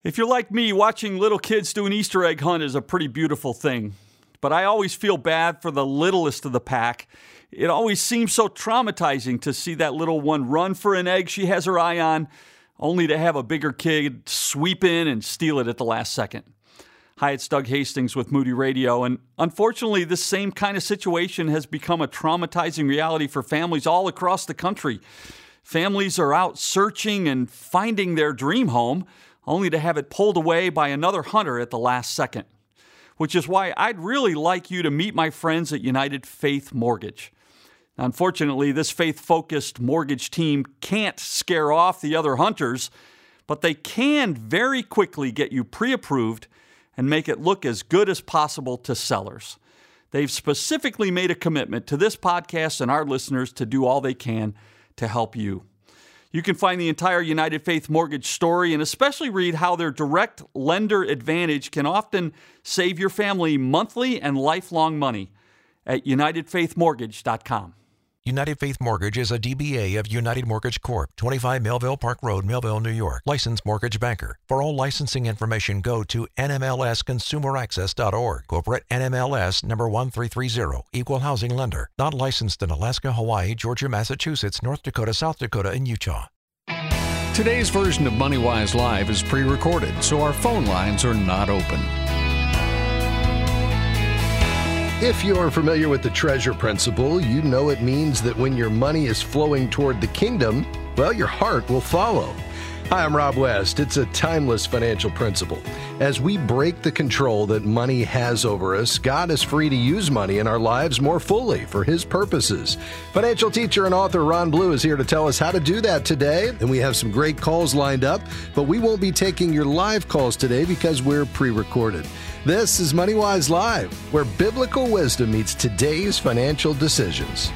If you're like me, watching little kids do an Easter egg hunt is a pretty beautiful thing. But I always feel bad for the littlest of the pack. It always seems so traumatizing to see that little one run for an egg she has her eye on, only to have a bigger kid sweep in and steal it at the last second. Hi, it's Doug Hastings with Moody Radio, and unfortunately, this same kind of situation has become a traumatizing reality for families all across the country. Families are out searching and finding their dream home, only to have it pulled away by another hunter at the last second. Which is why I'd really like you to meet my friends at United Faith Mortgage. Unfortunately, this faith-focused mortgage team can't scare off the other hunters, but they can very quickly get you pre-approved and make it look as good as possible to sellers. They've specifically made a commitment to this podcast and our listeners to do all they can to help you. You can find the entire United Faith Mortgage story and especially read how their direct lender advantage can often save your family monthly and lifelong money at UnitedFaithMortgage.com. United Faith Mortgage is a DBA of United Mortgage Corp., 25 Melville Park Road, Melville, New York. Licensed mortgage banker. For all licensing information, go to nmlsconsumeraccess.org. Corporate NMLS number 1330. Equal housing lender. Not licensed in Alaska, Hawaii, Georgia, Massachusetts, North Dakota, South Dakota, and Utah. Today's version of MoneyWise Live is pre-recorded, so our phone lines are not open. If you're familiar with the treasure principle, you know it means that when your money is flowing toward the kingdom, well, your heart will follow. Hi, I'm Rob West. It's a timeless financial principle. As we break the control that money has over us, God is free to use money in our lives more fully for His purposes. Financial teacher and author Ron Blue is here to tell us how to do that today, and we have some great calls lined up, but we won't be taking your live calls today because we're pre-recorded. This is MoneyWise Live, where biblical wisdom meets today's financial decisions.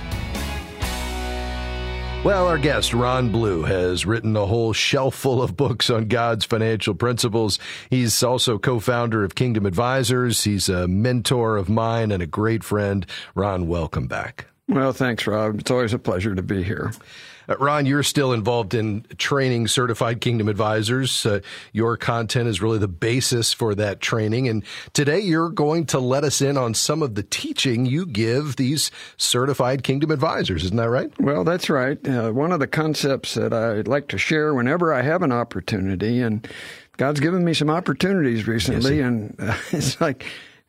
Well, our guest, Ron Blue, has written a whole shelf full of books on God's financial principles. He's also co-founder of Kingdom Advisors. He's a mentor of mine and a great friend. Ron, welcome back. Well, thanks, Rob. It's always a pleasure to be here. Ron, you're still involved in training certified Kingdom Advisors. Your content is really the basis for that training. And today you're going to let us in on some of the teaching you give these certified Kingdom Advisors. Isn't that right? Well, that's right. One of the concepts that I like to share whenever I have an opportunity, and God's given me some opportunities recently, yes, and it's like,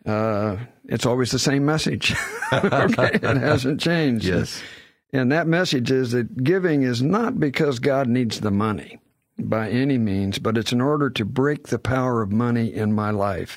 it's always the same message. Okay, it hasn't changed. Yes. And that message is that giving is not because God needs the money by any means, but it's in order to break the power of money in my life.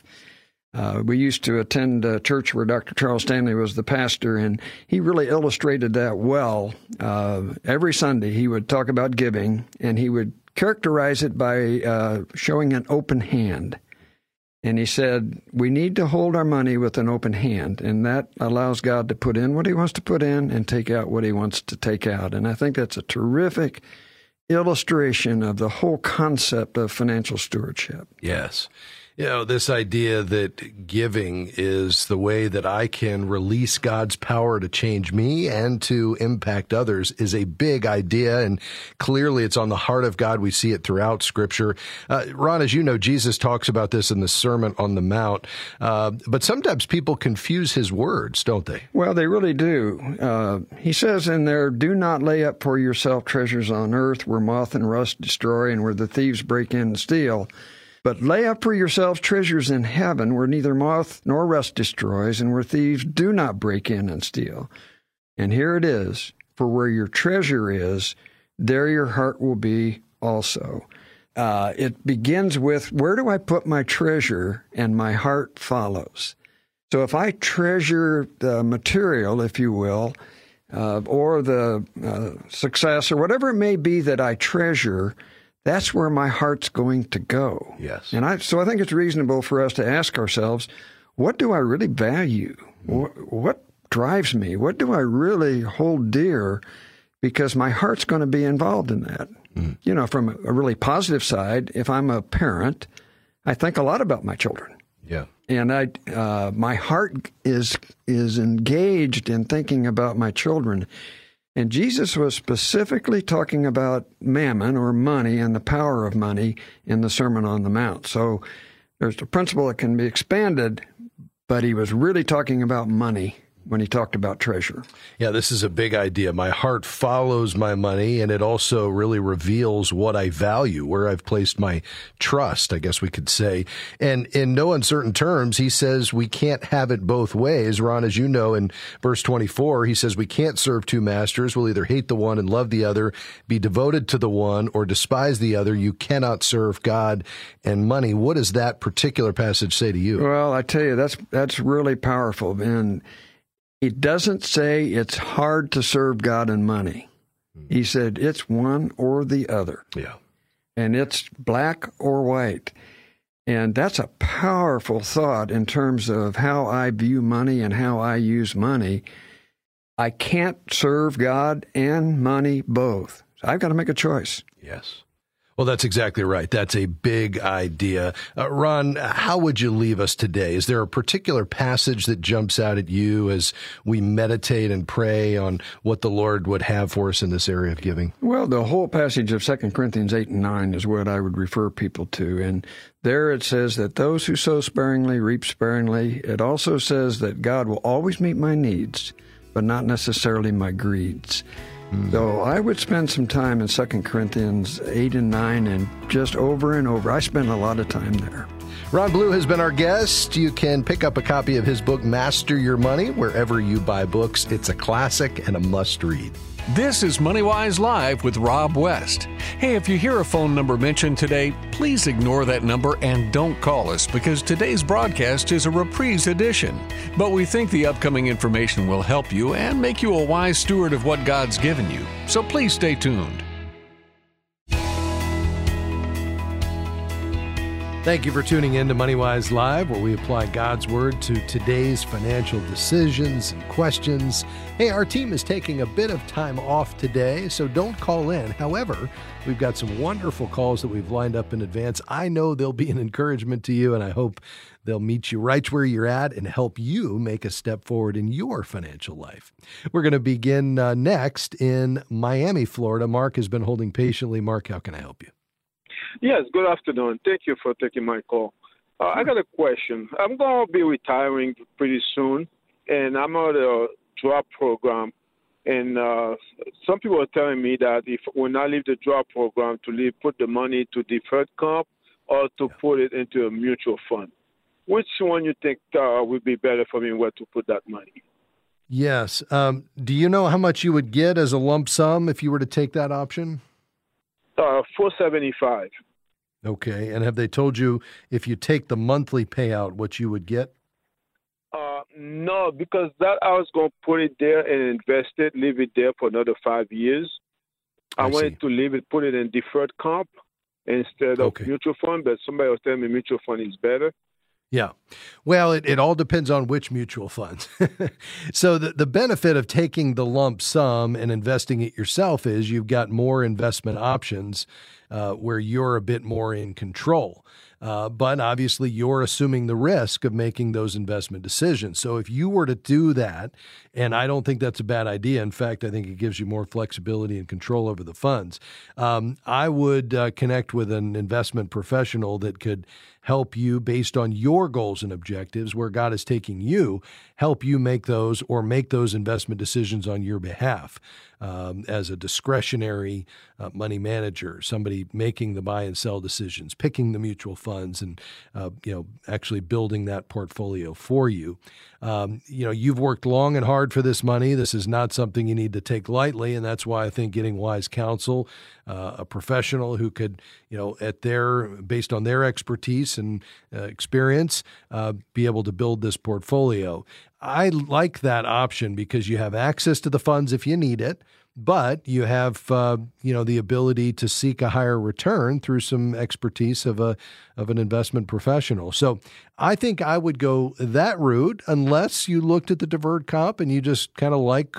We used to attend a church where Dr. Charles Stanley was the pastor, and he really illustrated that well. Every Sunday he would talk about giving, and he would characterize it by showing an open hand. And he said, we need to hold our money with an open hand, and that allows God to put in what He wants to put in and take out what He wants to take out. And I think that's a terrific illustration of the whole concept of financial stewardship. Yes. You know, this idea that giving is the way that I can release God's power to change me and to impact others is a big idea, and clearly it's on the heart of God. We see it throughout Scripture. Ron, as you know, Jesus talks about this in the Sermon on the Mount, but sometimes people confuse His words, don't they? Well, they really do. He says in there, do not lay up for yourself treasures on earth where moth and rust destroy and where the thieves break in and steal. But lay up for yourselves treasures in heaven where neither moth nor rust destroys and where thieves do not break in and steal. And here it is, for where your treasure is, there your heart will be also. It begins with, where do I put my treasure? And my heart follows. So if I treasure the material, if you will, or the success or whatever it may be that I treasure, that's where my heart's going to go. Yes. And so I think it's reasonable for us to ask ourselves, what do I really value? What drives me? What do I really hold dear? Because my heart's going to be involved in that. Mm. You know, from a really positive side, if I'm a parent, I think a lot about my children. Yeah. And my heart is engaged in thinking about my children. And Jesus was specifically talking about mammon or money and the power of money in the Sermon on the Mount. So there's a principle that can be expanded, but he was really talking about money when he talked about treasure. Yeah, this is a big idea. My heart follows my money, and it also really reveals what I value, where I've placed my trust, I guess we could say. And in no uncertain terms, he says we can't have it both ways. Ron, as you know, in verse 24, he says we can't serve two masters. We'll either hate the one and love the other, be devoted to the one, or despise the other. You cannot serve God and money. What does that particular passage say to you? Well, I tell you, that's really powerful. And it doesn't say it's hard to serve God and money. He said it's one or the other. Yeah. And it's black or white. And that's a powerful thought in terms of how I view money and how I use money. I can't serve God and money both. So I've got to make a choice. Yes. Well, that's exactly right. That's a big idea. Ron, how would you leave us today? Is there a particular passage that jumps out at you as we meditate and pray on what the Lord would have for us in this area of giving? Well, the whole passage of 2 Corinthians 8 and 9 is what I would refer people to. And there it says that those who sow sparingly reap sparingly. It also says that God will always meet my needs, but not necessarily my greeds. So I would spend some time in 2 Corinthians 8 and 9 and just over and over. I spend a lot of time there. Ron Blue has been our guest. You can pick up a copy of his book, Master Your Money, wherever you buy books. It's a classic and a must-read. This is MoneyWise Live with Rob West. Hey, if you hear a phone number mentioned today, please ignore that number and don't call us because today's broadcast is a reprise edition. But we think the upcoming information will help you and make you a wise steward of what God's given you. So please stay tuned. Thank you for tuning in to MoneyWise Live, where we apply God's Word to today's financial decisions and questions. Hey, our team is taking a bit of time off today, so don't call in. However, we've got some wonderful calls that we've lined up in advance. I know they'll be an encouragement to you, and I hope they'll meet you right where you're at and help you make a step forward in your financial life. We're going to begin next in Miami, Florida. Mark has been holding patiently. Mark, how can I help you? Yes, good afternoon. Thank you for taking my call. I got a question. I'm going to be retiring pretty soon, and I'm on a drop program. And some people are telling me that when I leave the drop program, put the money to deferred comp or to put it into a mutual fund. Which one you think would be better for me and where to put that money? Yes. Do you know how much you would get as a lump sum if you were to take that option? $475. Okay. And have they told you if you take the monthly payout, what you would get? No, because that I was going to put it there and invest it, leave it there for another 5 years. I wanted to leave it, put it in deferred comp instead of mutual fund, but somebody was telling me mutual fund is better. Yeah. Well, it all depends on which mutual funds. So the benefit of taking the lump sum and investing it yourself is you've got more investment options where you're a bit more in control. But obviously you're assuming the risk of making those investment decisions. So if you were to do that, and I don't think that's a bad idea. In fact, I think it gives you more flexibility and control over the funds. I would connect with an investment professional that could help you based on your goals and objectives, where God is taking you, help you make those investment decisions on your behalf. As a discretionary money manager, somebody making the buy and sell decisions, picking the mutual funds, and actually building that portfolio for you. You've worked long and hard for this money. This is not something you need to take lightly, and that's why I think getting wise counsel, a professional who could, based on their expertise and experience, be able to build this portfolio. I like that option because you have access to the funds if you need it, but you have the ability to seek a higher return through some expertise of an investment professional. So I think I would go that route unless you looked at the deferred comp and you just kind of like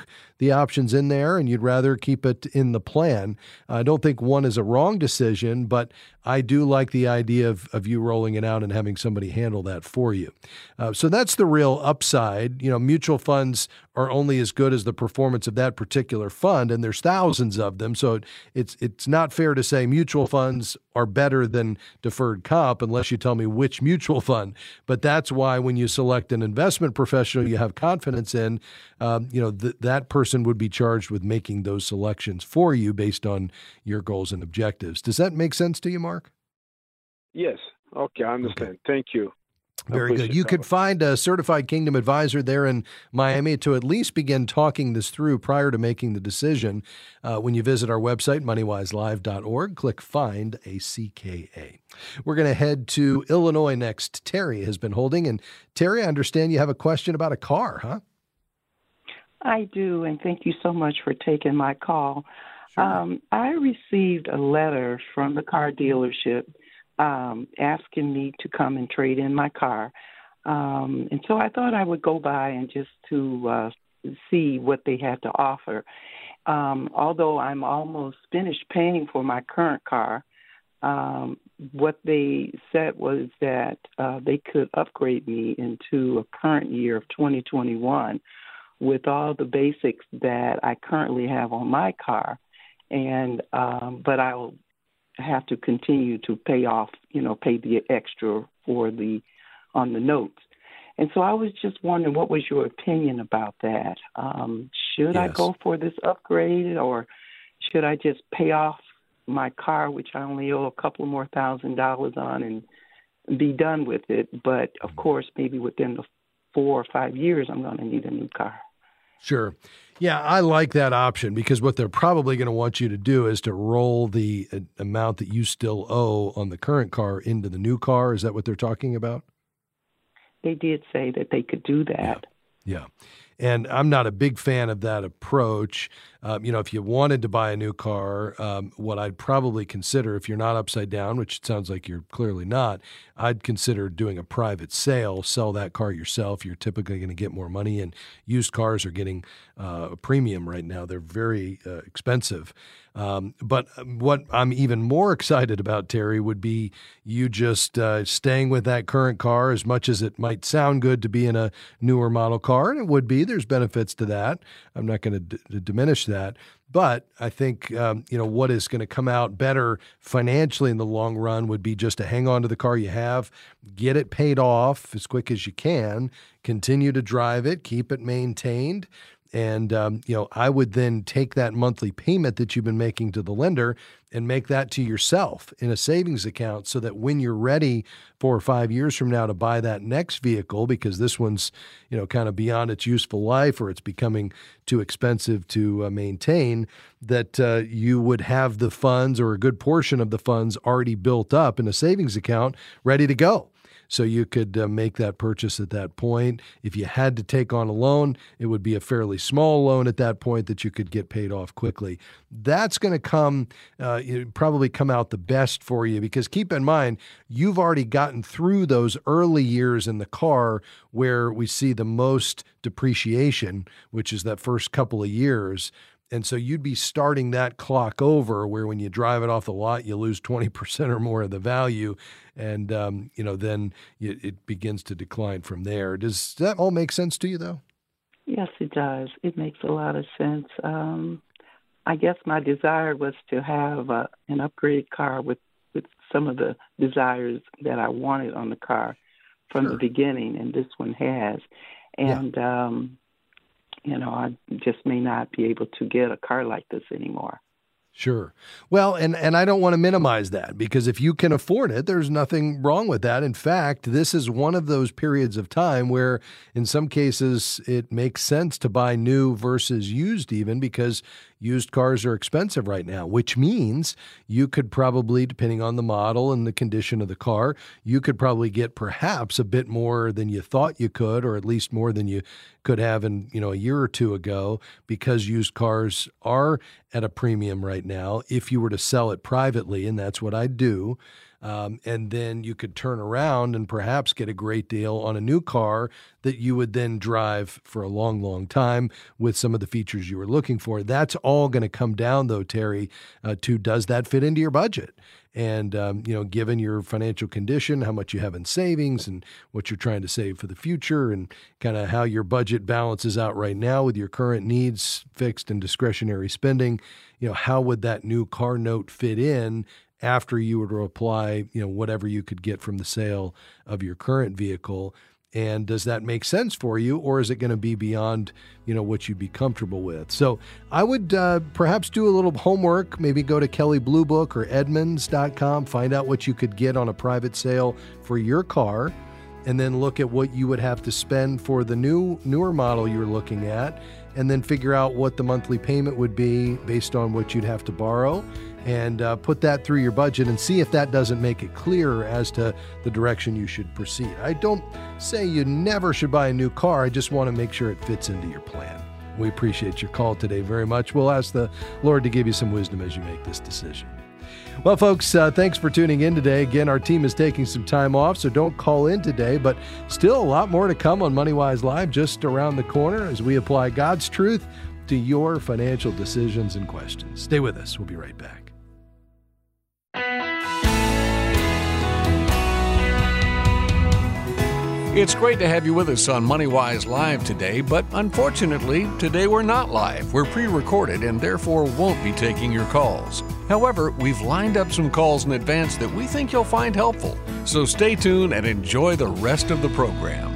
the options in there and you'd rather keep it in the plan. I don't think one is a wrong decision, but I do like the idea of you rolling it out and having somebody handle that for you. So that's the real upside. Mutual funds are only as good as the performance of that particular fund, and there's thousands of them. So it's not fair to say mutual funds are better than deferred comp unless you tell me which mutual fund. But that's why when you select an investment professional you have confidence in, that person would be charged with making those selections for you based on your goals and objectives. Does that make sense to you, Mark? Yes. Okay, I understand. Okay. Thank you. Very good. You could find a certified Kingdom advisor there in Miami to at least begin talking this through prior to making the decision. When you visit our website, moneywiselive.org, click Find a CKA. We're going to head to Illinois next. Terry has been holding. And Terry, I understand you have a question about a car, huh? I do, and thank you so much for taking my call. Sure. I received a letter from the car dealership asking me to come and trade in my car. And so I thought I would go by and just to see what they had to offer. Although I'm almost finished paying for my current car, what they said was that they could upgrade me into a current year of 2021 with all the basics that I currently have on my car. And but I'll have to continue to pay the extra on the notes. And so I was just wondering, what was your opinion about that? Should I go for this upgrade, or should I just pay off my car, which I only owe a couple more $1,000s on, and be done with it? But of course, maybe within the 4 or 5 years, I'm going to need a new car. Sure. Yeah, I like that option because what they're probably going to want you to do is to roll the amount that you still owe on the current car into the new car. Is that what they're talking about? They did say that they could do that. Yeah. And I'm not a big fan of that approach. If you wanted to buy a new car, what I'd probably consider, if you're not upside down, which it sounds like you're clearly not, I'd consider doing a private sale, sell that car yourself. You're typically going to get more money, and used cars are getting a premium right now. They're very expensive. But what I'm even more excited about, Terry, would be you just staying with that current car. As much as it might sound good to be in a newer model car, and it would be, there's benefits to that. I'm not going to diminish that. But I think, what is going to come out better financially in the long run would be just to hang on to the car you have, get it paid off as quick as you can, continue to drive it, keep it maintained. And, I would then take that monthly payment that you've been making to the lender and make that to yourself in a savings account so that when you're ready 4 or 5 years from now to buy that next vehicle, because this one's, kind of beyond its useful life or it's becoming too expensive to maintain, that you would have the funds or a good portion of the funds already built up in a savings account ready to go. So you could make that purchase at that point. If you had to take on a loan, it would be a fairly small loan at that point that you could get paid off quickly. That's going to probably come out the best for you because keep in mind, you've already gotten through those early years in the car where we see the most depreciation, which is that first couple of years. And so you'd be starting that clock over where when you drive it off the lot, you lose 20% or more of the value. And, then it begins to decline from there. Does that all make sense to you, though? Yes, it does. It makes a lot of sense. I guess my desire was to have an upgraded car with some of the desires that I wanted on the car from the beginning, and this one has. And, I just may not be able to get a car like this anymore. Sure. Well, and I don't want to minimize that because if you can afford it, there's nothing wrong with that. In fact, this is one of those periods of time where in some cases it makes sense to buy new versus used even because used cars are expensive right now, which means you could probably, depending on the model and the condition of the car, you could probably get perhaps a bit more than you thought you could, or at least more than you could have in, a year or two ago, because used cars are at a premium right now. If you were to sell it privately, and that's what I do, And then you could turn around and perhaps get a great deal on a new car that you would then drive for a long, long time with some of the features you were looking for. That's all going to come down, though, Terry, to does that fit into your budget? And, given your financial condition, how much you have in savings and what you're trying to save for the future and kind of how your budget balances out right now with your current needs, fixed and discretionary spending, how would that new car note fit in after you were to apply, whatever you could get from the sale of your current vehicle? And does that make sense for you, or is it going to be beyond, what you'd be comfortable with? So I would perhaps do a little homework, maybe go to Kelley Blue Book or Edmunds.com, find out what you could get on a private sale for your car, and then look at what you would have to spend for the newer model you're looking at, and then figure out what the monthly payment would be based on what you'd have to borrow, and put that through your budget and see if that doesn't make it clearer as to the direction you should proceed. I don't say you never should buy a new car. I just want to make sure it fits into your plan. We appreciate your call today very much. We'll ask the Lord to give you some wisdom as you make this decision. Well, folks, thanks for tuning in today. Again, our team is taking some time off, so don't call in today, but still a lot more to come on MoneyWise Live just around the corner as we apply God's truth to your financial decisions and questions. Stay with us. We'll be right back. It's great to have you with us on MoneyWise Live today, but unfortunately, today we're not live. We're pre-recorded and therefore won't be taking your calls. However, we've lined up some calls in advance that we think you'll find helpful. So stay tuned and enjoy the rest of the program.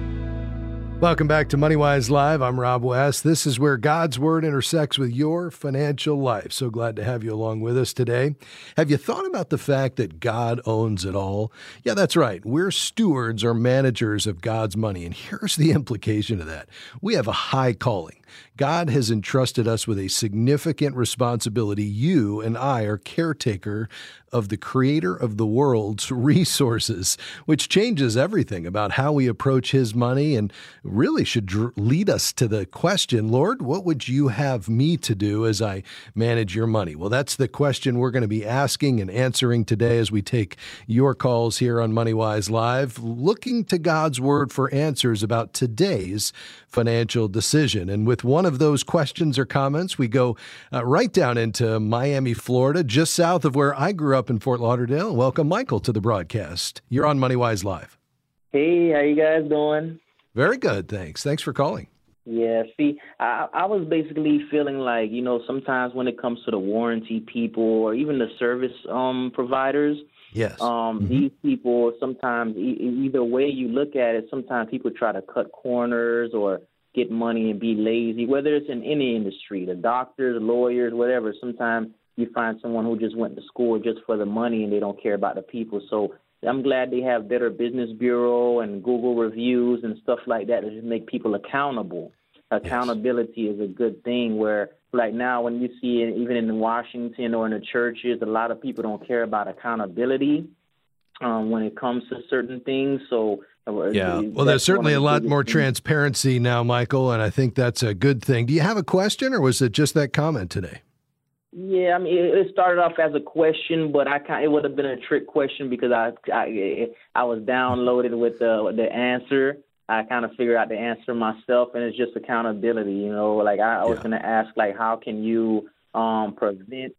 Welcome back to MoneyWise Live. I'm Rob West. This is where God's Word intersects with your financial life. So glad to have you along with us today. Have you thought about the fact that God owns it all? Yeah, that's right. We're stewards or managers of God's money. And here's the implication of that. We have a high calling. God has entrusted us with a significant responsibility. You and I are caretaker of the creator of the world's resources, which changes everything about how we approach his money and really should lead us to the question, Lord, what would you have me to do as I manage your money? Well, that's the question we're going to be asking and answering today as we take your calls here on MoneyWise Live, looking to God's Word for answers about today's financial decision. And with one of those questions or comments, we go right down into Miami, Florida, just south of where I grew up in Fort Lauderdale. Welcome, Michael, to the broadcast. You're on MoneyWise Live. Hey, how you guys doing? Very good, thanks. Thanks for calling. Yeah, see, I was basically feeling like, sometimes when it comes to the warranty people or even the service providers, yes, these people sometimes, either way you look at it, sometimes people try to cut corners or get money and be lazy, whether it's in any industry, the doctors, lawyers, whatever. Sometimes you find someone who just went to school just for the money and they don't care about the people. So I'm glad they have Better Business Bureau and Google reviews and stuff like that to just make people accountable. Accountability is a good thing where, like now, when you see it, even in Washington or in the churches, a lot of people don't care about accountability when it comes to certain things. So, yeah, well, there's certainly a lot more transparency now, Michael, and I think that's a good thing. Do you have a question, or was it just that comment today? Yeah, I mean, it started off as a question, but it would have been a trick question because I was downloaded with the answer. I kind of figured out the answer myself, and it's just accountability. I was going to ask, how can you prevent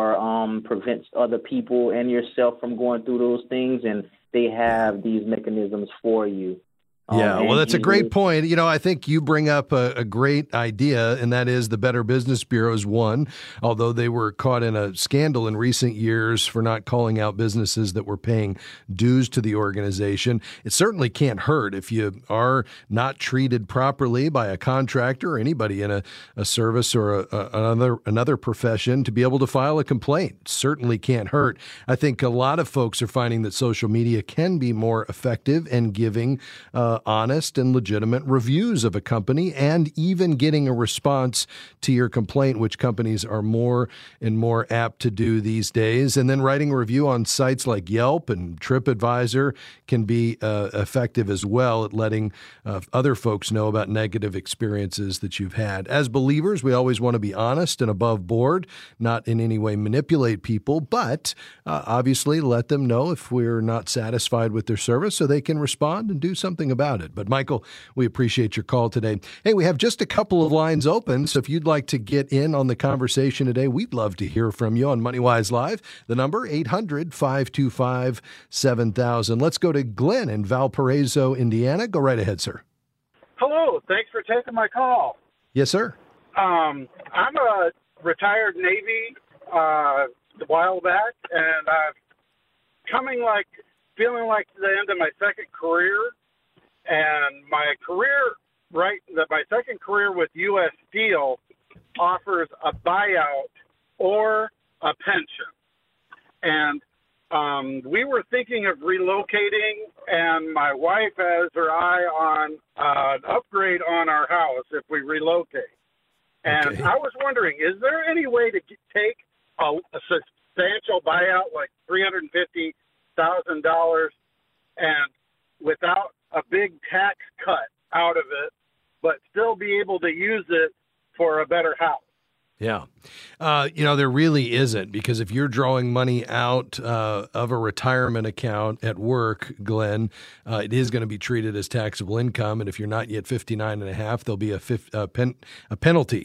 other people and yourself from going through those things, and they have these mechanisms for you. Yeah, well, that's a great point. I think you bring up a great idea, and that is the Better Business Bureau is one, although they were caught in a scandal in recent years for not calling out businesses that were paying dues to the organization. It certainly can't hurt if you are not treated properly by a contractor or anybody in a service or another profession to be able to file a complaint. It certainly can't hurt. I think a lot of folks are finding that social media can be more effective and giving honest and legitimate reviews of a company, and even getting a response to your complaint, which companies are more and more apt to do these days. And then writing a review on sites like Yelp and TripAdvisor can be effective as well at letting other folks know about negative experiences that you've had. As believers, we always want to be honest and above board, not in any way manipulate people, but obviously let them know if we're not satisfied with their service so they can respond and do something about it. But Michael, we appreciate your call today. Hey, we have just a couple of lines open, so if you'd like to get in on the conversation today, we'd love to hear from you on MoneyWise Live. The number, 800-525-7000. Let's go to Glenn in Valparaiso, Indiana. Go right ahead, sir. Hello. Thanks for taking my call. Yes, sir. I'm a retired Navy a while back, and I'm feeling like the end of my second career. And my second career with U.S. Steel offers a buyout or a pension. And we were thinking of relocating, and my wife has her eye on an upgrade on our house if we relocate. And Okay. I was wondering, is there any way to take a substantial buyout like $350,000 and without a big tax cut out of it, but still be able to use it for a better house? Yeah. There really isn't, because if you're drawing money out of a retirement account at work, Glenn, it is going to be treated as taxable income. And if you're not yet 59 and a half, there'll be a penalty,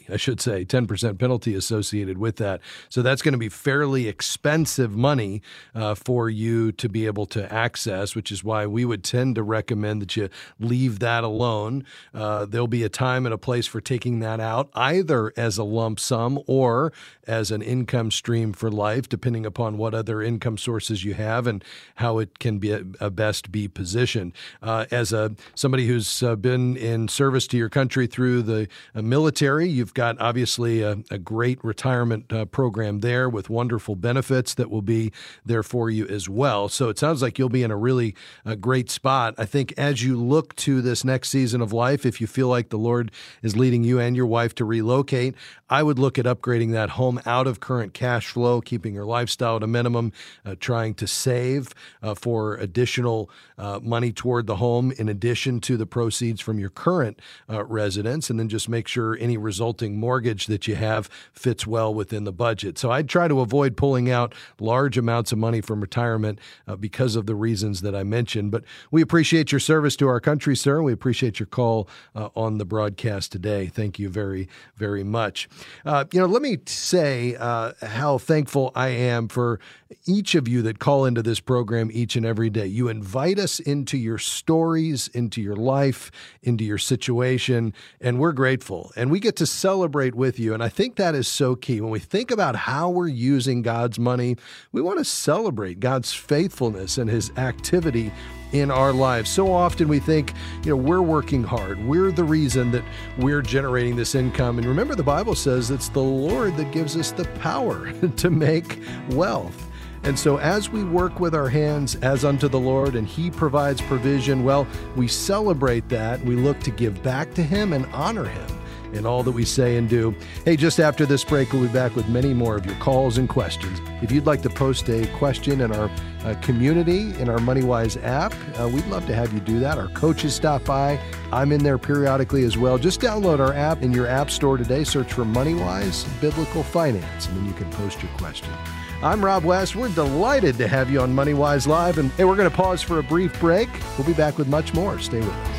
10% penalty associated with that. So that's going to be fairly expensive money for you to be able to access, which is why we would tend to recommend that you leave that alone. There'll be a time and a place for taking that out, either as a lump sum or as an income stream for life, depending upon what other income sources you have and how it can be best be positioned. As somebody who's been in service to your country through the military, you've got obviously a great retirement program there with wonderful benefits that will be there for you as well. So it sounds like you'll be in a really great spot. I think as you look to this next season of life, if you feel like the Lord is leading you and your wife to relocate, I would look at upgrading that home out of current cash flow, keeping your lifestyle at a minimum, trying to save for additional money toward the home in addition to the proceeds from your current residence, and then just make sure any resulting mortgage that you have fits well within the budget. So I'd try to avoid pulling out large amounts of money from retirement because of the reasons that I mentioned. But we appreciate your service to our country, sir. We appreciate your call on the broadcast today. Thank you very, very much. Let me say how thankful I am for each of you that call into this program each and every day. You invite us into your stories, into your life, into your situation, and we're grateful. And we get to celebrate with you. And I think that is so key. When we think about how we're using God's money, we want to celebrate God's faithfulness and His activity in our lives. So often we think, we're working hard. We're the reason that we're generating this income. And remember, the Bible says it's the Lord that gives us the power to make wealth. And so as we work with our hands as unto the Lord and He provides provision, well, we celebrate that. We look to give back to Him and honor Him in all that we say and do. Hey, just after this break, we'll be back with many more of your calls and questions. If you'd like to post a question in our community, in our MoneyWise app, we'd love to have you do that. Our coaches stop by. I'm in there periodically as well. Just download our app in your app store today. Search for MoneyWise Biblical Finance, and then you can post your question. I'm Rob West. We're delighted to have you on MoneyWise Live. And hey, we're going to pause for a brief break. We'll be back with much more. Stay with us.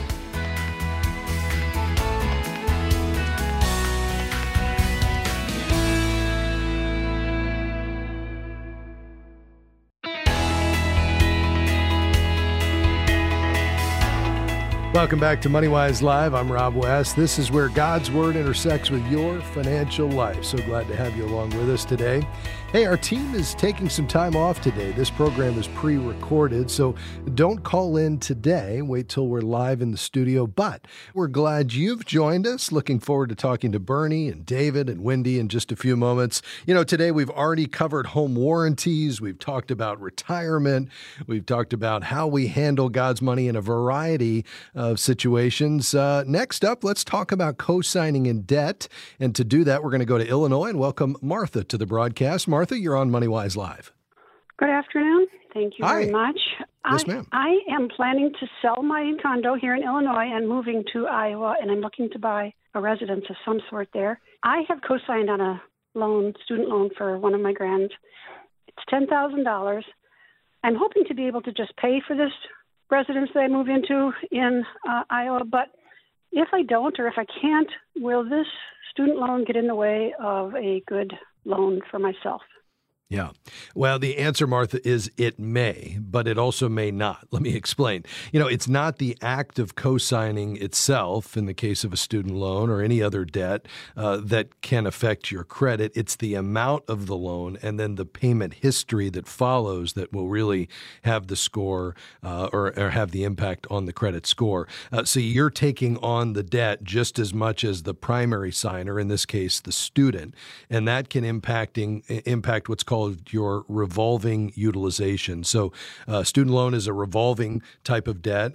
Welcome back to MoneyWise Live. I'm Rob West. This is where God's Word intersects with your financial life. So glad to have you along with us today. Hey, our team is taking some time off today. This program is pre-recorded, so don't call in today. Wait till we're live in the studio. But we're glad you've joined us. Looking forward to talking to Bernie and David and Wendy in just a few moments. You know, today we've already covered home warranties. We've talked about retirement. We've talked about how we handle God's money in a variety of situations. Next up, let's talk about co-signing in debt. And to do that, we're going to go to Illinois and welcome Martha to the broadcast. Martha, you're on MoneyWise Live. Good afternoon. Thank you very much. Yes, ma'am. I am planning to sell my condo here in Illinois and moving to Iowa, and I'm looking to buy a residence of some sort there. I have co-signed on a student loan for one of my grands. It's $10,000. I'm hoping to be able to just pay for this residence that I move into in Iowa, but if I don't or if I can't, will this student loan get in the way of a good loan for myself? Yeah. Well, the answer, Martha, is it may, but it also may not. Let me explain. You know, it's not the act of co-signing itself in the case of a student loan or any other debt that can affect your credit. It's the amount of the loan and then the payment history that follows that will really have the score or have the impact on the credit score. So you're taking on the debt just as much as the primary signer, in this case, the student, and that can impact what's called your revolving utilization. So student loan is a revolving type of debt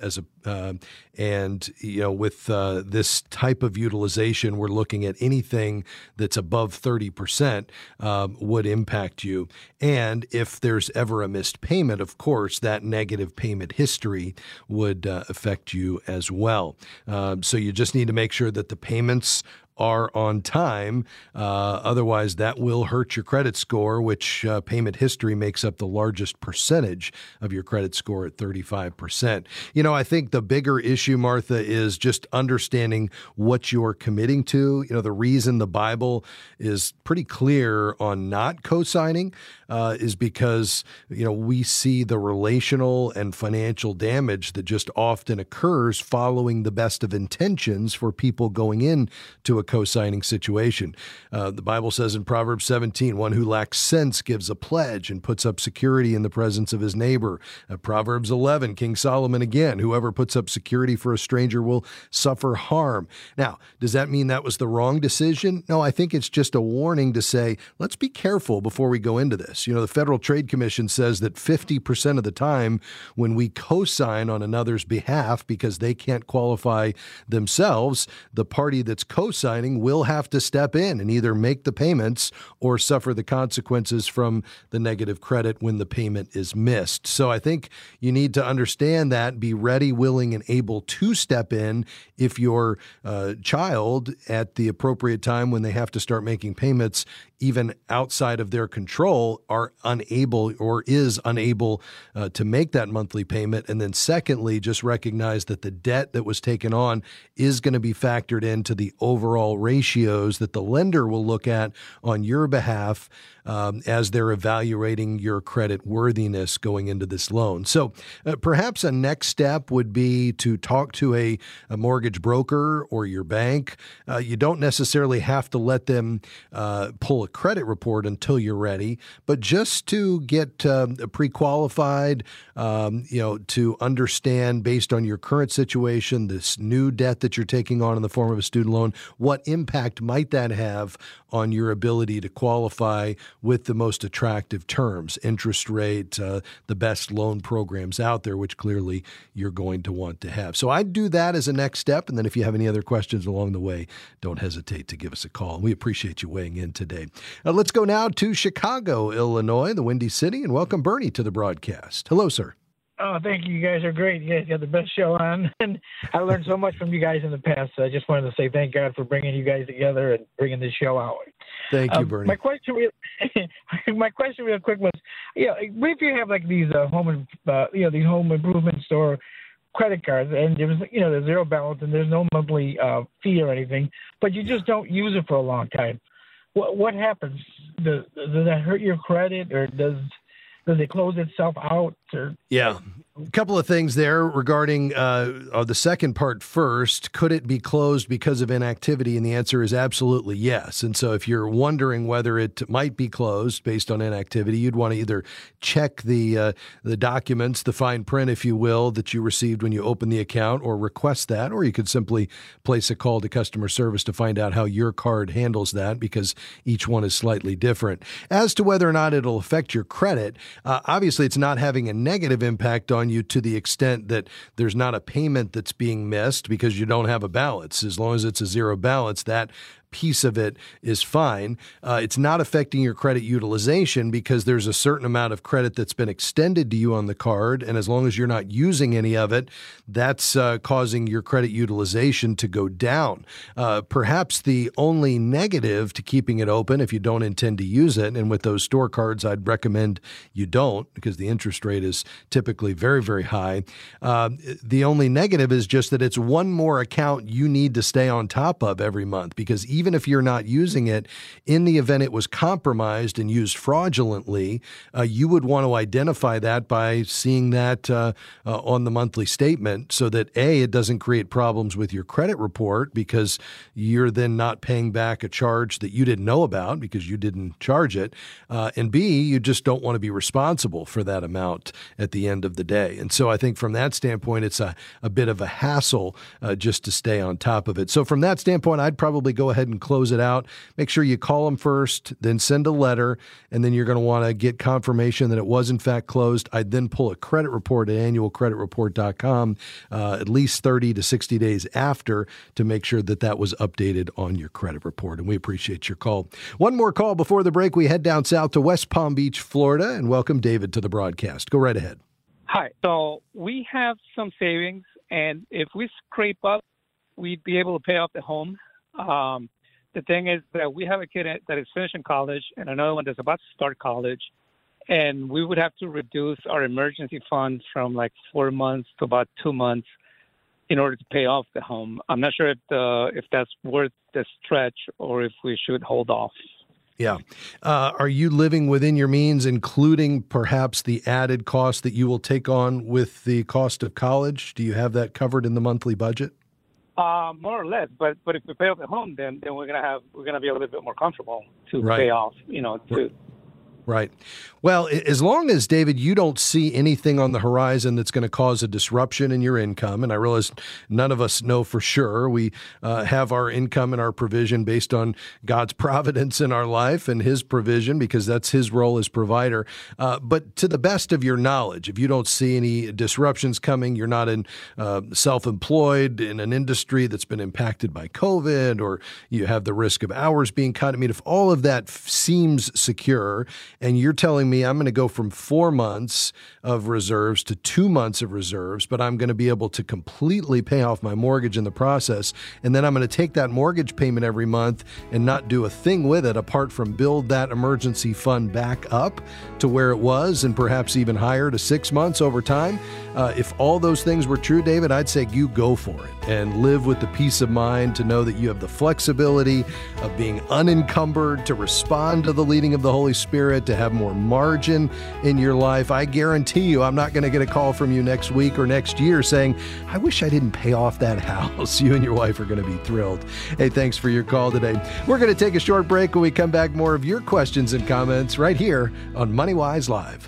and you know, with this type of utilization, we're looking at anything that's above 30% would impact you. And if there's ever a missed payment, of course, that negative payment history would affect you as well. So you just need to make sure that the payments are on time. Otherwise, that will hurt your credit score, which payment history makes up the largest percentage of your credit score at 35%. You know, I think the bigger issue, Martha, is just understanding what you're committing to. You know, the reason the Bible is pretty clear on not co-signing is because, you know, we see the relational and financial damage that just often occurs following the best of intentions for people going in to a co-signing situation. The Bible says in Proverbs 17, one who lacks sense gives a pledge and puts up security in the presence of his neighbor. Proverbs 11, King Solomon again, whoever puts up security for a stranger will suffer harm. Now, does that mean that was the wrong decision? No, I think it's just a warning to say, let's be careful before we go into this. You know, the Federal Trade Commission says that 50% of the time when we co-sign on another's behalf because they can't qualify themselves, the party that's co-signing will have to step in and either make the payments or suffer the consequences from the negative credit when the payment is missed. So I think you need to understand that, be ready, willing, and able to step in if your child at the appropriate time when they have to start making payments, even outside of their control, are unable or is unable to make that monthly payment. And then secondly, just recognize that the debt that was taken on is going to be factored into the overall ratios that the lender will look at on your behalf as they're evaluating your credit worthiness going into this loan. So perhaps a next step would be to talk to a mortgage broker or your bank. You don't necessarily have to let them pull a credit report until you're ready, but just to get pre-qualified, to understand based on your current situation, this new debt that you're taking on in the form of a student loan, what impact might that have on your ability to qualify with the most attractive terms, interest rate, the best loan programs out there, which clearly you're going to want to have. So I'd do that as a next step. And then if you have any other questions along the way, don't hesitate to give us a call. We appreciate you weighing in today. Let's go now to Chicago, Illinois, the Windy City, and welcome Bernie to the broadcast. Hello, sir. Oh, thank you. You guys are great. You guys got the best show on. And I learned so much from you guys in the past. So I just wanted to say thank God for bringing you guys together and bringing this show out. Thank you, Bernie. My question real quick was, what if you have like these these home improvement store credit cards and there's zero balance and there's no monthly fee or anything, but you just don't use it for a long time. What happens? Does that hurt your credit, or does does it close itself out? Or yeah. A couple of things there regarding the second part first. Could it be closed because of inactivity? And the answer is absolutely yes. And so if you're wondering whether it might be closed based on inactivity, you'd want to either check the documents, the fine print, if you will, that you received when you opened the account, or request that, or you could simply place a call to customer service to find out how your card handles that, because each one is slightly different. As to whether or not it'll affect your credit, obviously it's not having a negative impact on you to the extent that there's not a payment that's being missed because you don't have a balance. As long as it's a zero balance, that piece of it is fine. It's not affecting your credit utilization because there's a certain amount of credit that's been extended to you on the card, and as long as you're not using any of it, that's causing your credit utilization to go down. Perhaps the only negative to keeping it open, if you don't intend to use it, and with those store cards, I'd recommend you don't, because the interest rate is typically very, very high. The only negative is just that it's one more account you need to stay on top of every month, because even if you're not using it, in the event it was compromised and used fraudulently, you would want to identify that by seeing that on the monthly statement, so that A, it doesn't create problems with your credit report because you're then not paying back a charge that you didn't know about because you didn't charge it, and B, you just don't want to be responsible for that amount at the end of the day. And so I think from that standpoint, it's a bit of a hassle just to stay on top of it. So from that standpoint, I'd probably go ahead and close it out. Make sure you call them first, then send a letter, and then you're going to want to get confirmation that it was in fact closed. I'd then pull a credit report at annualcreditreport.com at least 30 to 60 days after to make sure that that was updated on your credit report. And we appreciate your call. One more call before the break. We head down south to West Palm Beach, Florida, and welcome David to the broadcast. Go right ahead. Hi. So we have some savings, and if we scrape up, we'd be able to pay off the home. The thing is that we have a kid that is finishing college and another one that's about to start college, and we would have to reduce our emergency funds from like 4 months to about 2 months in order to pay off the home. I'm not sure if that's worth the stretch or if we should hold off. Yeah. Are you living within your means, including perhaps the added cost that you will take on with the cost of college? Do you have that covered in the monthly budget? More or less, but if we pay off the home, then we're gonna be a little bit more comfortable to Right. pay off, Right. Well, as long as, David, you don't see anything on the horizon that's going to cause a disruption in your income, and I realize none of us know for sure. We have our income and our provision based on God's providence in our life and His provision, because that's His role as provider. But to the best of your knowledge, if you don't see any disruptions coming, you're not in self-employed in an industry that's been impacted by COVID, or you have the risk of hours being cut. I mean, if all of that seems secure, and you're telling me I'm going to go from 4 months of reserves to 2 months of reserves, but I'm going to be able to completely pay off my mortgage in the process, and then I'm going to take that mortgage payment every month and not do a thing with it apart from build that emergency fund back up to where it was, and perhaps even higher to 6 months over time. If all those things were true, David, I'd say you go for it and live with the peace of mind to know that you have the flexibility of being unencumbered to respond to the leading of the Holy Spirit, to have more margin in your life. I guarantee you I'm not going to get a call from you next week or next year saying, I wish I didn't pay off that house. You and your wife are going to be thrilled. Hey, thanks for your call today. We're going to take a short break. When we come back, more of your questions and comments right here on MoneyWise Live.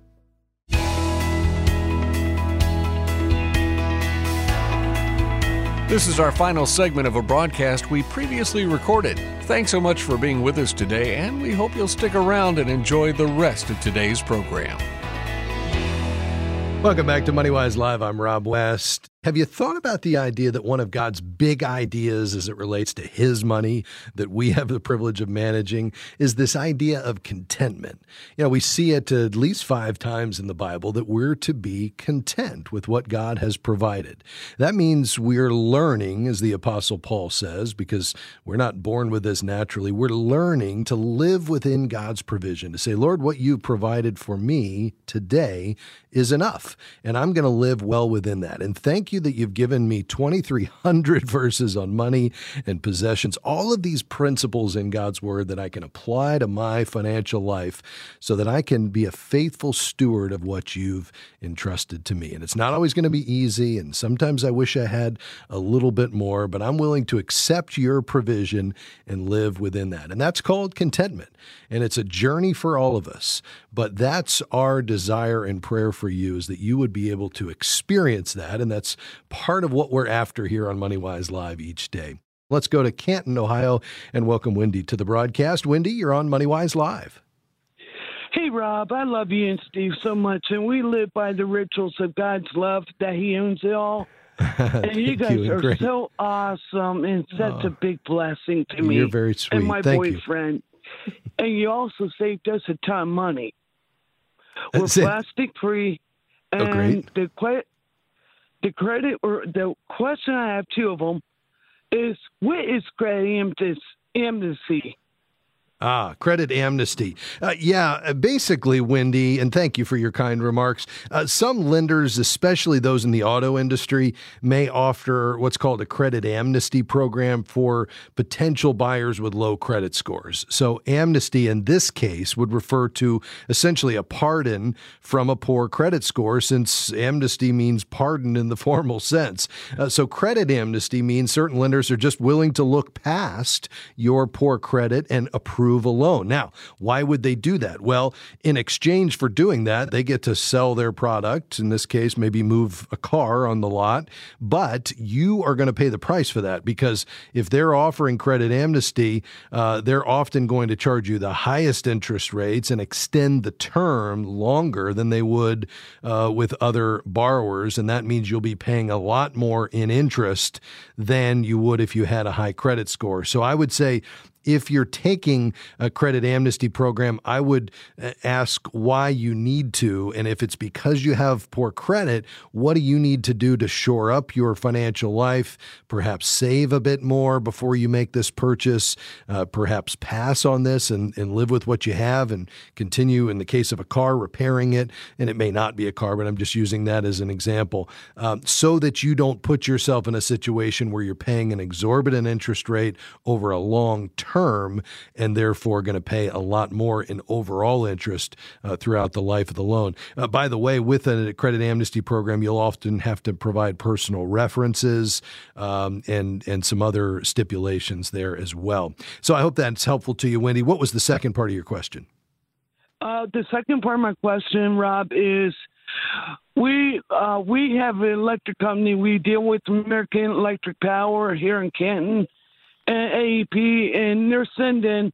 This is our final segment of a broadcast we previously recorded. Thanks so much for being with us today, and we hope you'll stick around and enjoy the rest of today's program. Welcome back to MoneyWise Live. I'm Rob West. Have you thought about the idea that one of God's big ideas as it relates to His money that we have the privilege of managing is this idea of contentment? You know, we see it at least 5 times in the Bible that we're to be content with what God has provided. That means we're learning, as the Apostle Paul says, because we're not born with this naturally, we're learning to live within God's provision, to say, Lord, what you provided for me today is enough, and I'm going to live well within that. And thank you that you've given me 2,300 verses on money and possessions, all of these principles in God's Word that I can apply to my financial life so that I can be a faithful steward of what you've entrusted to me. And it's not always going to be easy, and sometimes I wish I had a little bit more, but I'm willing to accept your provision and live within that. And that's called contentment. And it's a journey for all of us. But that's our desire and prayer for you, is that you would be able to experience that. And that's part of what we're after here on MoneyWise Live each day. Let's go to Canton, Ohio, and welcome Wendy to the broadcast. Wendy, you're on MoneyWise Live. Hey, Rob, I love you and Steve so much, and we live by the rituals of God's love that he owns it all. And you guys are so awesome and such a big blessing to me. You're very sweet. And my boyfriend. And you also saved us a ton of money. We're plastic free. And the question I have, two of them, is what is credit amnesty? Credit amnesty. Basically, Wendy, and thank you for your kind remarks. Some lenders, especially those in the auto industry, may offer what's called a credit amnesty program for potential buyers with low credit scores. So amnesty in this case would refer to essentially a pardon from a poor credit score, since amnesty means pardon in the formal sense. So credit amnesty means certain lenders are just willing to look past your poor credit and approve a loan. Now, why would they do that? Well, in exchange for doing that, they get to sell their product, in this case, maybe move a car on the lot, but you are going to pay the price for that, because if they're offering credit amnesty, they're often going to charge you the highest interest rates and extend the term longer than they would with other borrowers, and that means you'll be paying a lot more in interest than you would if you had a high credit score. So I would say, if you're taking a credit amnesty program, I would ask why you need to. And if it's because you have poor credit, what do you need to do to shore up your financial life? Perhaps save a bit more before you make this purchase. Perhaps pass on this and live with what you have and continue, in the case of a car, repairing it. And it may not be a car, but I'm just using that as an example, so that you don't put yourself in a situation where you're paying an exorbitant interest rate over a long term, and therefore going to pay a lot more in overall interest throughout the life of the loan. By the way, with a credit amnesty program, you'll often have to provide personal references and some other stipulations there as well. So I hope that's helpful to you, Wendy. What was the second part of your question? The second part of my question, Rob, is we have an electric company. We deal with American Electric Power here in Canton and AEP, and they're sending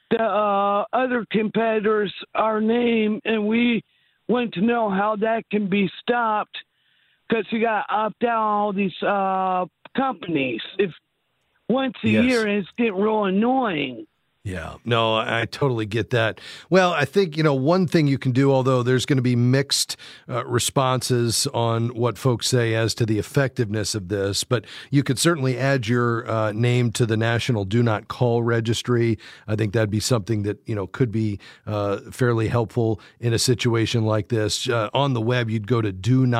the other competitors our name, and we want to know how that can be stopped, because you got to opt out all these companies if once a year, and it's getting real annoying. Yeah, no, I totally get that. Well, I think, one thing you can do, although there's going to be mixed responses on what folks say as to the effectiveness of this, but you could certainly add your name to the National Do Not Call Registry. I think that'd be something that, could be fairly helpful in a situation like this. On the web, you'd go to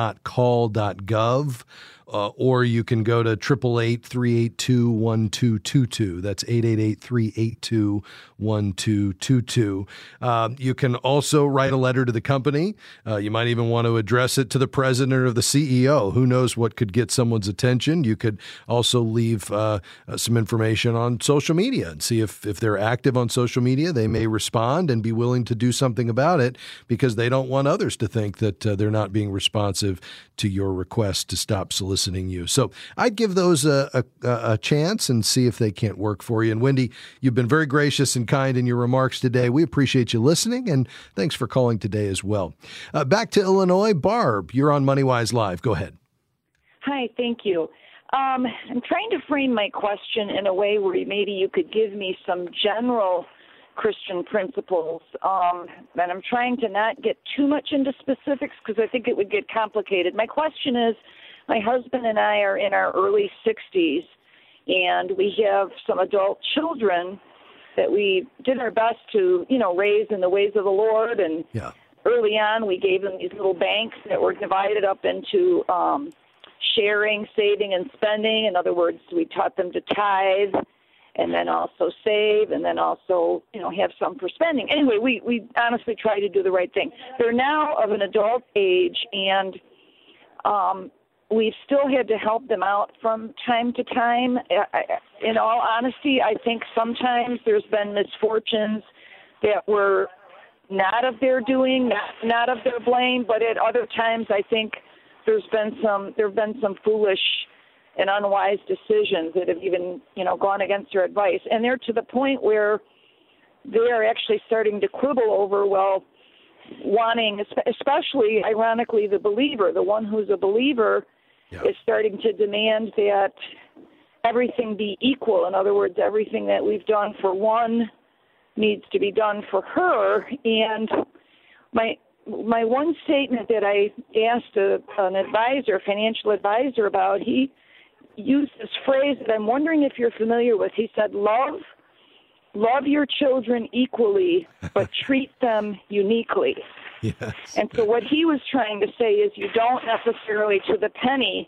donotcall.gov. Or you can go to 888-382-1222. That's 888-382-1222. You can also write a letter to the company. You might even want to address it to the president or the CEO. Who knows what could get someone's attention? You could also leave some information on social media and see if they're active on social media. They may respond and be willing to do something about it, because they don't want others to think that they're not being responsive to your request to stop soliciting you. So I'd give those a chance and see if they can't work for you. And Wendy, you've been very gracious and kind in your remarks today. We appreciate you listening, and thanks for calling today as well. Back to Illinois. Barb, you're on MoneyWise Live. Go ahead. Hi, thank you. I'm trying to frame my question in a way where maybe you could give me some general Christian principles, and I'm trying to not get too much into specifics because I think it would get complicated. My question is, my husband and I are in our early 60s, and we have some adult children that we did our best to, raise in the ways of the Lord. And early on, we gave them these little banks that were divided up into sharing, saving, and spending. In other words, we taught them to tithe and then also save and then also, have some for spending. Anyway, we honestly try to do the right thing. They're now of an adult age, and we've still had to help them out from time to time. In all honesty, I think sometimes there's been misfortunes that were not of their doing, not of their blame, but at other times I think there have been some foolish and unwise decisions that have even, gone against their advice. And they're to the point where they are actually starting to quibble over, wanting, especially, ironically, the believer, the one who's a believer, is starting to demand that everything be equal. In other words, everything that we've done for one needs to be done for her. And my one statement that I asked an advisor, a financial advisor about, he used this phrase that I'm wondering if you're familiar with. He said, love your children equally, but treat them uniquely. Yes. And so what he was trying to say is you don't necessarily to the penny,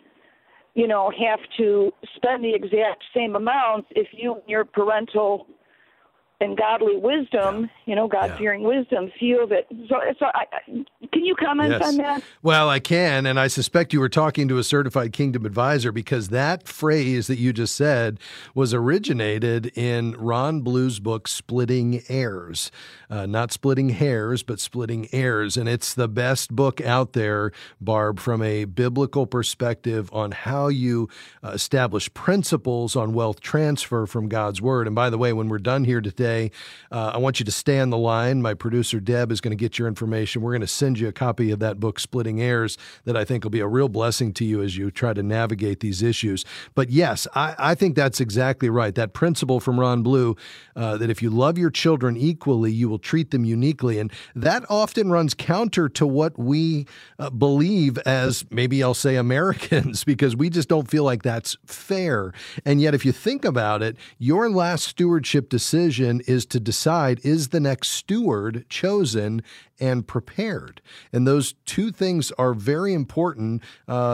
have to spend the exact same amounts if you and your parental and godly wisdom, God-fearing wisdom, feel that. So can you comment on that? Well, I can, and I suspect you were talking to a certified Kingdom advisor, because that phrase that you just said was originated in Ron Blue's book, Splitting Heirs. Not splitting hairs, but splitting heirs. And it's the best book out there, Barb, from a biblical perspective on how you establish principles on wealth transfer from God's Word. And by the way, when we're done here today, I want you to stay on the line. My producer, Deb, is going to get your information. We're going to send you a copy of that book, Splitting Heirs, that I think will be a real blessing to you as you try to navigate these issues. But yes, I think that's exactly right. That principle from Ron Blue, that if you love your children equally, you will treat them uniquely. And that often runs counter to what we believe as, maybe I'll say, Americans, because we just don't feel like that's fair. And yet, if you think about it, your last stewardship decision is to decide, is the next steward chosen and prepared? And those two things are very important,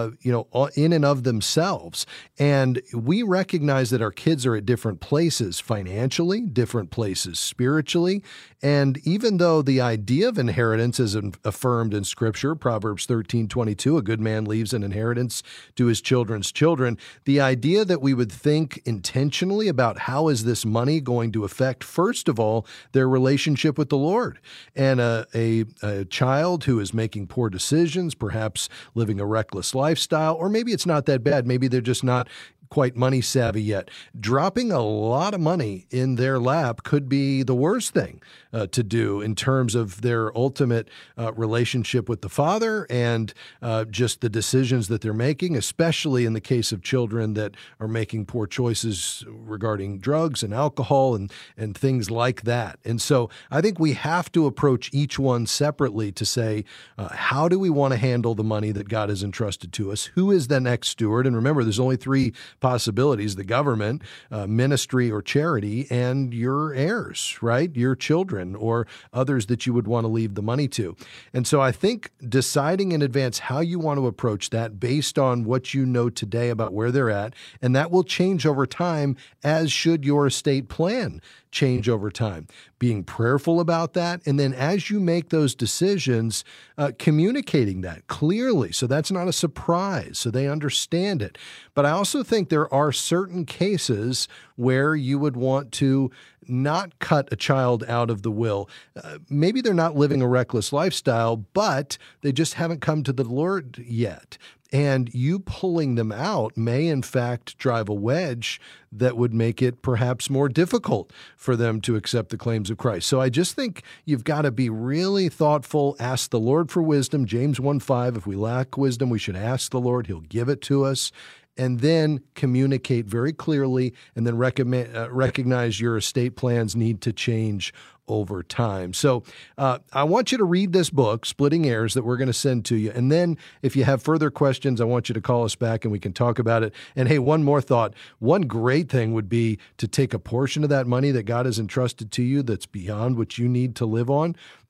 in and of themselves. And we recognize that our kids are at different places financially, different places spiritually. And even though the idea of inheritance is affirmed in Scripture, Proverbs 13:22, a good man leaves an inheritance to his children's children, the idea that we would think intentionally about how is this money going to affect, first of all, their relationship with the Lord. And a child who is making poor decisions, perhaps living a reckless lifestyle, or maybe it's not that bad. Maybe they're just not quite money savvy yet. Dropping a lot of money in their lap could be the worst thing to do in terms of their ultimate relationship with the Father and just the decisions that they're making, especially in the case of children that are making poor choices regarding drugs and alcohol and things like that. And so I think we have to approach each one separately to say, how do we want to handle the money that God has entrusted to us? Who is the next steward? And remember, there's only three possibilities: the government, ministry or charity, and your heirs, right? Your children or others that you would want to leave the money to. And so I think deciding in advance how you want to approach that based on what you know today about where they're at, and that will change over time, as should your estate plan change over time. Being prayerful about that, and then as you make those decisions, communicating that clearly so that's not a surprise, so they understand it. But I also think there are certain cases where you would want to not cut a child out of the will. Maybe they're not living a reckless lifestyle, but they just haven't come to the Lord yet. And you pulling them out may, in fact, drive a wedge that would make it perhaps more difficult for them to accept the claims of Christ. So I just think you've got to be really thoughtful. Ask the Lord for wisdom. James 1:5, if we lack wisdom, we should ask the Lord. He'll give it to us. And then communicate very clearly, and then recognize your estate plans need to change over time. So I want you to read this book, Splitting Heirs, that we're going to send to you. And then if you have further questions, I want you to call us back and we can talk about it. And hey, one more thought. One great thing would be to take a portion of that money that God has entrusted to you that's beyond what you need to live on,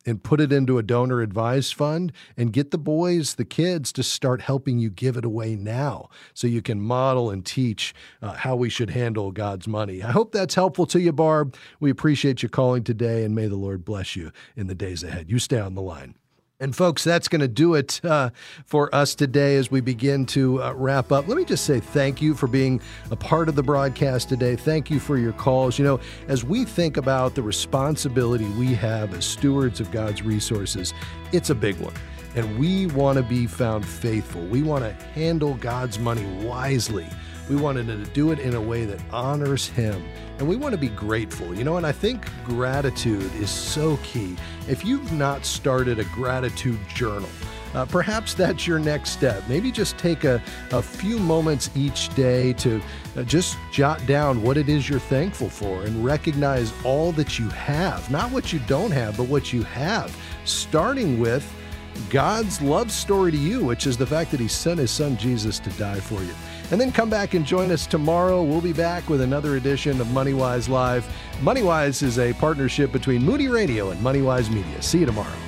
and put it into a donor advised fund and get the kids to start helping you give it away now so you can model and teach how we should handle God's money. I hope that's helpful to you, Barb. We appreciate you calling today, and may the Lord bless you in the days ahead. You stay on the line. And folks, that's going to do it for us today as we begin to wrap up. Let me just say thank you for being a part of the broadcast today. Thank you for your calls. You know, as we think about the responsibility we have as stewards of God's resources, it's a big one. And we want to be found faithful. We want to handle God's money wisely. We wanted to do it in a way that honors Him. And we want to be grateful, you know, and I think gratitude is so key. If you've not started a gratitude journal, perhaps that's your next step. Maybe just take a few moments each day to just jot down what it is you're thankful for and recognize all that you have, not what you don't have, but what you have, starting with God's love story to you, which is the fact that He sent His Son Jesus to die for you. And then come back and join us tomorrow. We'll be back with another edition of MoneyWise Live. MoneyWise is a partnership between Moody Radio and MoneyWise Media. See you tomorrow.